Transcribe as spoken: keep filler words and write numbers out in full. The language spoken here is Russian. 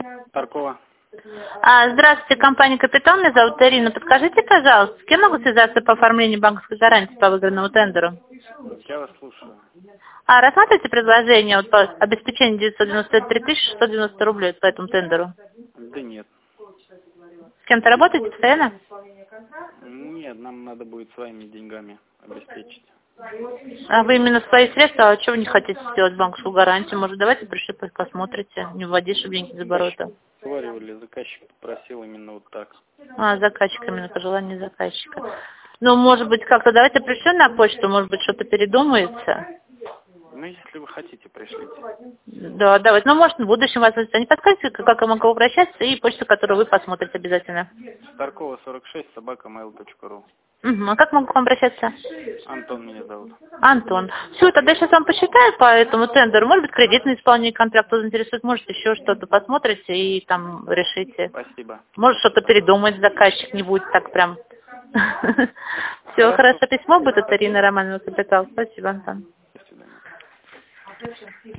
Таркова. А, здравствуйте, компания «Капитал». Меня зовут Ирина. Подскажите, пожалуйста, с кем могу связаться по оформлению банковской гарантии по выигранному тендеру? Я вас слушаю. А, рассматриваете предложение вот, по обеспечению девятьсот девяносто три тысячи шестьсот девяносто рублей по этому тендеру? Да нет. С кем-то работаете постоянно? Нет, нам надо будет своими деньгами обеспечить. А вы именно свои средства, а что вы не хотите сделать банковскую гарантию? Может, давайте пришли, посмотрите, не вводить, чтобы деньги из оборота. Говорили, заказчик попросил именно вот так. А, заказчик, именно пожелание заказчика. Ну, может быть, как-то давайте пришлем на почту, может быть, что-то передумается. Ну, если вы хотите, пришлите. Да, давайте. Ну, может, в будущем вас не подскажете, как я могу обращаться, и почту, которую вы посмотрите обязательно. Таркова сорок шесть, собака mail точка ру. Угу. А как могу к вам обращаться? Антон меня зовут. Антон. Все, тогда сейчас вам посчитаю по этому тендеру. Может быть, кредитное исполнение контракта заинтересует, может, еще что-то посмотрите и там решите. Спасибо. Может, что-то передумать заказчик, не будет так прям. Все, хорошо. Письмо будет от Ирины Романовой, «Капитал». Спасибо, Антон. До свидания.